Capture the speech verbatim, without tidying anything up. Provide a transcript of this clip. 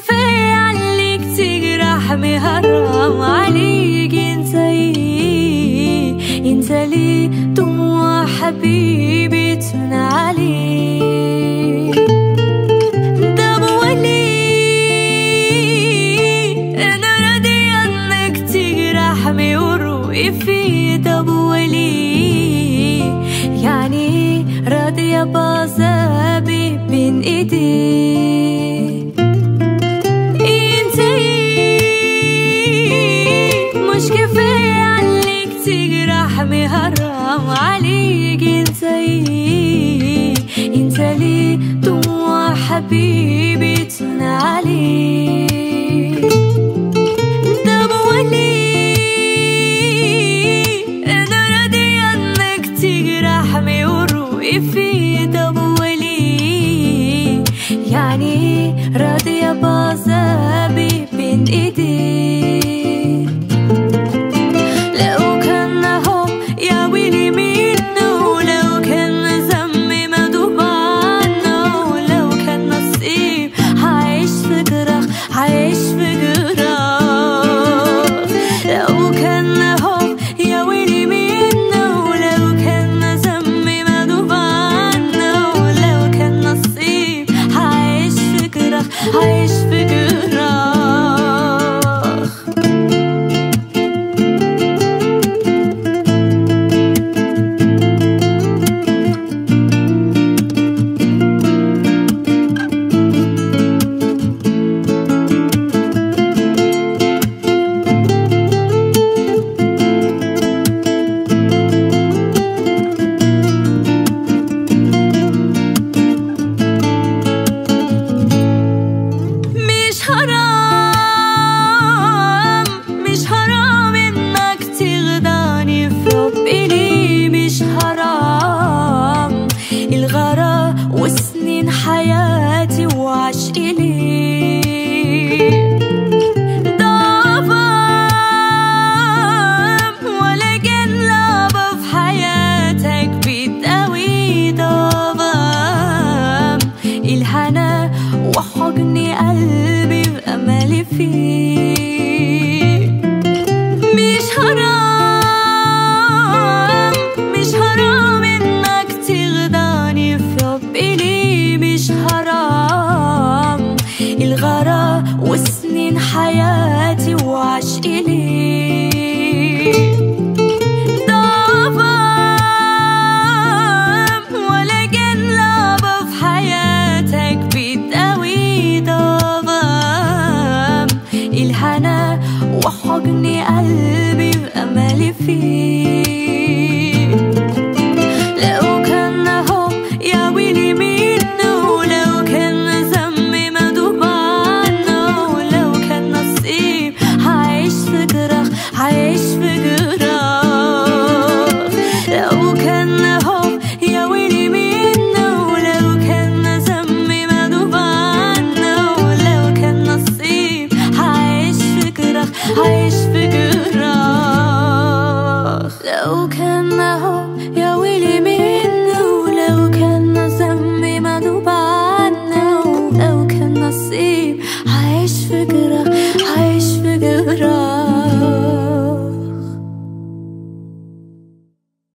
كفاية عليك تجرحني، حرام عليك انتي انت ليه دموع حبيبي تمنى عليك؟ طب وليه انا راضية انك تجرحني وروقي فيه؟ طب وليه يعني راضية بعذابي بين ايديك؟ انتي مش كفاية عليك تجرحني، حرام عليك انتي انت ليه دموع حبيبي تمنى عليك؟ طب وليه انا راضية انك تجرحني وروقي فيه؟ طب وليه يعني راضية بعذابي بين ايديك؟ لو كان حب يا ويلي منه، لو كان ذنبي مندوب عنه، لو كان نصيب هعيش في جراح، هعيش في جراح. لو كان حب يا ويلي منه، لو كان ذنبي مندوب عنه، لو كان نصيب هعيش في جراح، هعيش في جراح. مش حرام مش حرام انك تخدعني في حبي ليه؟ مش حرام الغرام وسنين حياتي وعشقي ليه؟ ضعفان ولا كان لعبة في حياتك بتقوي؟ ضعفان الهنا وحضني قلبي بأملي فيه. مش حرام مش حرام انك تخدعني في حبي ليه؟ مش حرام الغرام وسنين حياتي وعشقي ليه؟ ضعفان ولا كان لعبة في حياتك بتقوي؟ ضعفان الهنا وحضني قلبي بأملي فيه.